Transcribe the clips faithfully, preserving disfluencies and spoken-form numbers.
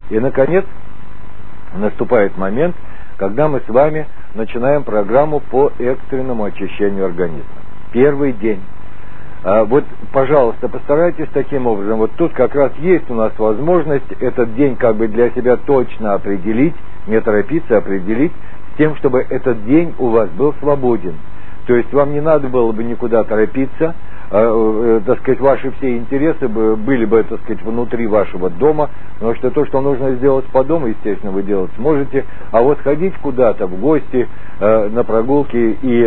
И, наконец, наступает момент, когда мы с вами начинаем программу по экстренному очищению организма. Первый день. А вот, пожалуйста, постарайтесь таким образом. Вот тут как раз есть у нас возможность этот день как бы для себя точно определить, не торопиться, определить, с тем, чтобы этот день у вас был свободен. То есть вам не надо было бы никуда торопиться, э, э, так сказать, ваши все интересы бы, были бы, так сказать, внутри вашего дома, потому что то, что нужно сделать по дому, естественно, вы делать сможете, а вот ходить куда-то в гости, э, на прогулки и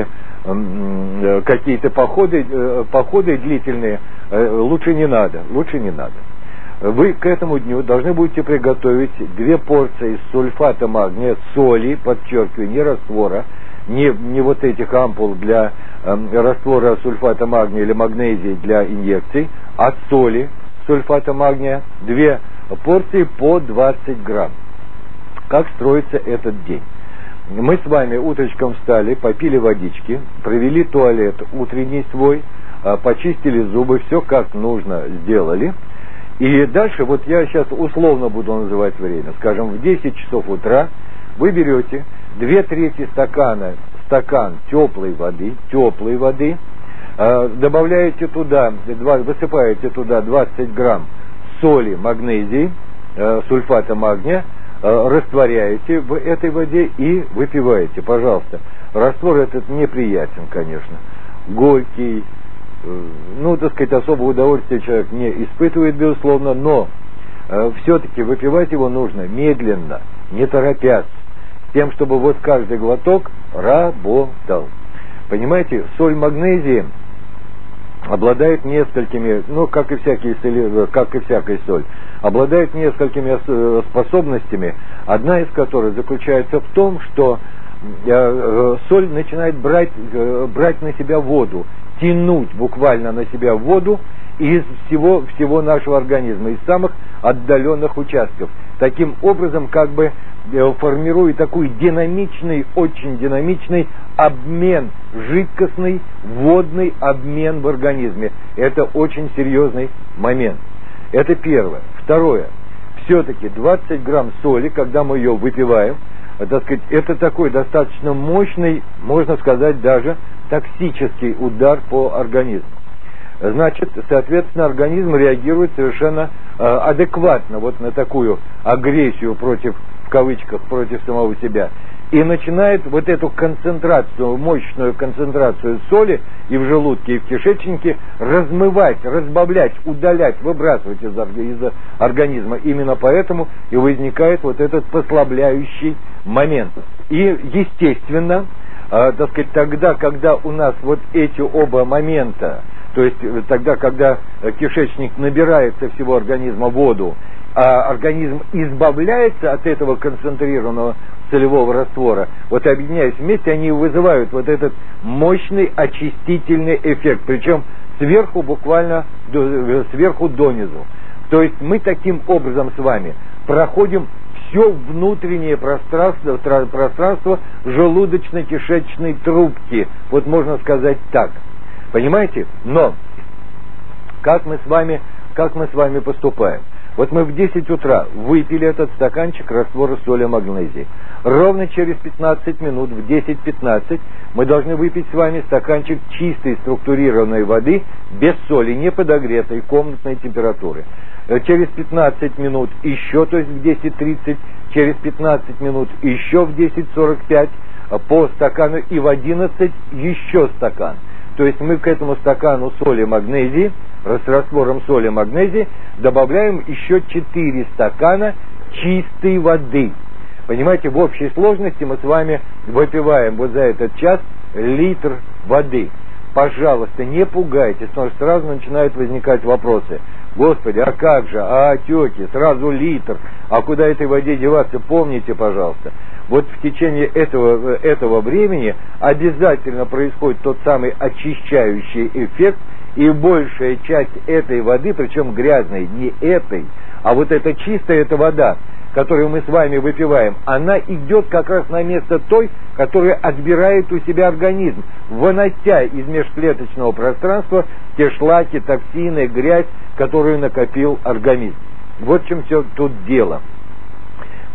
э, какие-то походы, э, походы длительные э, лучше не надо, лучше не надо. Вы к этому дню должны будете приготовить две порции сульфата магния, соли, подчеркиваю, не раствора, не, не вот этих ампул для э, раствора сульфата магния или магнезии для инъекций, а соли сульфата магния, две порции по двадцать грамм. Как строится этот день? Мы с вами утречком встали, попили водички, провели туалет утренний свой, э, почистили зубы, все как нужно сделали. И дальше, вот я сейчас условно буду называть время, скажем, в десять часов утра вы берете две трети стакана, стакан теплой воды, теплой воды, э, добавляете туда, высыпаете туда двадцать грамм соли магнезии, э, сульфата магния, э, растворяете в этой воде и выпиваете, пожалуйста. Раствор этот неприятен, конечно, горький, ну, так сказать, особого удовольствия человек не испытывает, безусловно, но э, все-таки выпивать его нужно медленно, не торопясь, с тем, чтобы вот каждый глоток работал. Понимаете, соль магнезии обладает несколькими, ну, как и всякие соли, как и всякая соль, обладает несколькими способностями, одна из которых заключается в том, что э, э, соль начинает брать, э, брать на себя воду, тянуть буквально на себя воду из всего, всего нашего организма, из самых отдаленных участков. Таким образом, как бы формируя такой динамичный, очень динамичный обмен, жидкостный, водный обмен в организме. Это очень серьезный момент. Это первое. Второе. Все-таки двадцать грамм соли, когда мы ее выпиваем, так сказать, это такой достаточно мощный, можно сказать, даже токсический удар по организму. Значит, соответственно, организм реагирует совершенно э, адекватно вот на такую агрессию против, в кавычках, против самого себя. И начинает вот эту концентрацию, мощную концентрацию соли и в желудке, и в кишечнике размывать, разбавлять, удалять, выбрасывать из, из организма. Именно поэтому и возникает вот этот послабляющий момент. И, естественно, э, так сказать, тогда, когда у нас вот эти оба момента, то есть тогда, когда кишечник набирается всего организма воду, а организм избавляется от этого концентрированного солевого раствора, вот объединяясь вместе, они вызывают вот этот мощный очистительный эффект, причем сверху буквально, до, сверху донизу. То есть мы таким образом с вами проходим все внутреннее пространство, пространство желудочно-кишечной трубки, вот можно сказать так. Понимаете? Но как мы с вами, как мы с вами поступаем? Вот мы в десять утра выпили этот стаканчик раствора соли магнезии. Ровно через пятнадцать минут, в десять пятнадцать, мы должны выпить с вами стаканчик чистой структурированной воды, без соли, не подогретой, комнатной температуры. Через пятнадцать минут еще, то есть в десять тридцать, через пятнадцать минут еще в десять сорок пять по стакану и в одиннадцать еще стакан. То есть мы к этому стакану соли магнезии, с раствором соли магнезии, добавляем еще четыре стакана чистой воды. Понимаете, в общей сложности мы с вами выпиваем вот за этот час литр воды. Пожалуйста, не пугайтесь, потому что сразу начинают возникать вопросы. Господи, а как же, а отеки, сразу литр, а куда этой воде деваться, помните, пожалуйста. Вот в течение этого, этого времени обязательно происходит тот самый очищающий эффект, и большая часть этой воды, причем грязной, не этой, а вот эта чистая, эта вода, которую мы с вами выпиваем, она идет как раз на место той, которая отбирает у себя организм, вынося из межклеточного пространства те шлаки, токсины, грязь, которую накопил организм. Вот в чем все тут дело.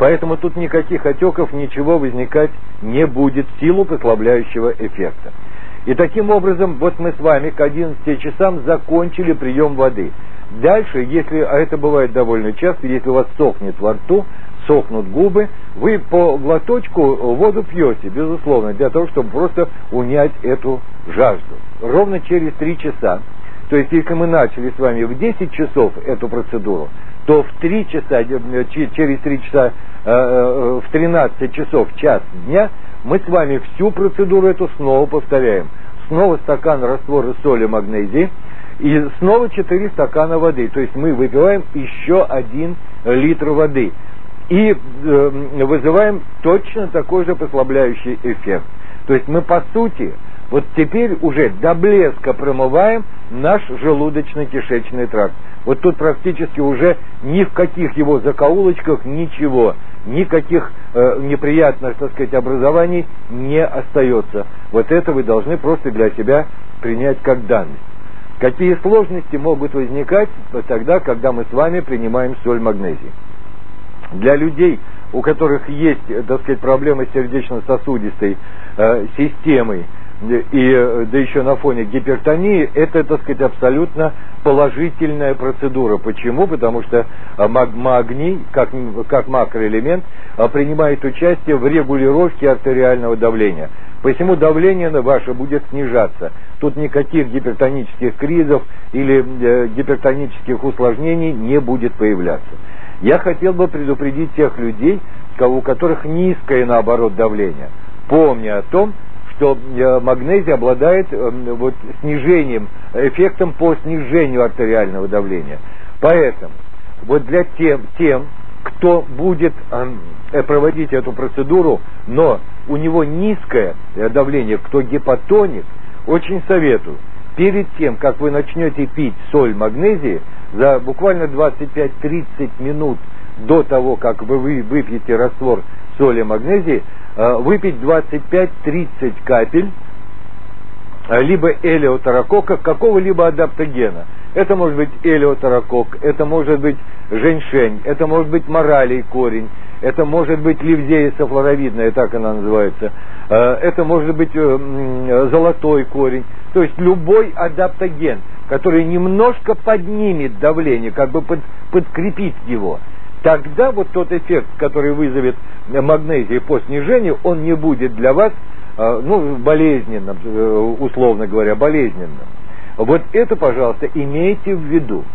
Поэтому тут никаких отеков, ничего возникать не будет в силу послабляющего эффекта. И таким образом, вот мы с вами к одиннадцати часам закончили прием воды. Дальше, если, а это бывает довольно часто, если у вас сохнет во рту, сохнут губы, вы по глоточку воду пьете, безусловно, для того, чтобы просто унять эту жажду. Ровно через три часа, то есть если мы начали с вами в десять часов эту процедуру, то в три часа, через три часа, в тринадцать часов, час дня, мы с вами всю процедуру эту снова повторяем. Снова стакан раствора соли магнезии и снова четыре стакана воды. То есть мы выпиваем еще один литр воды. И э, вызываем точно такой же послабляющий эффект. То есть мы по сути вот теперь уже до блеска промываем наш желудочно-кишечный тракт. Вот тут практически уже ни в каких его закоулочках ничего, никаких э, неприятных, так сказать, образований не остается. Вот это вы должны просто для себя принять как данность. Какие сложности могут возникать тогда, когда мы с вами принимаем соль магнезии? Для людей, у которых есть, так сказать, проблемы с сердечно-сосудистой э, системой, и да еще на фоне гипертонии, это, так сказать, абсолютно положительная процедура. Почему? Потому что магний, как, как макроэлемент, принимает участие в регулировке артериального давления. Посему давление на ваше будет снижаться. Тут никаких гипертонических кризов или э, гипертонических усложнений не будет появляться. Я хотел бы предупредить тех людей, у которых низкое, наоборот, давление, помня о том, что магнезий обладает вот, снижением, эффектом по снижению артериального давления. Поэтому вот для тем, тем кто будет э, проводить эту процедуру, но у него низкое давление, кто гипотоник, очень советую, перед тем, как вы начнете пить соль магнезии, за буквально двадцать пять-тридцать минут до того, как вы выпьете раствор соли магнезии, выпить двадцать пять-тридцать капель либо элеутерокока, какого-либо адаптогена. Это может быть элеутерокок, это может быть женьшень, это может быть моралий корень, это может быть ливзея софлоровидная, так она называется, это может быть золотой корень. То есть любой адаптоген, который немножко поднимет давление, как бы под, подкрепит его. Тогда вот тот эффект, который вызовет магнезия по снижению, он не будет для вас, ну, болезненным, условно говоря, болезненным. Вот это, пожалуйста, имейте в виду.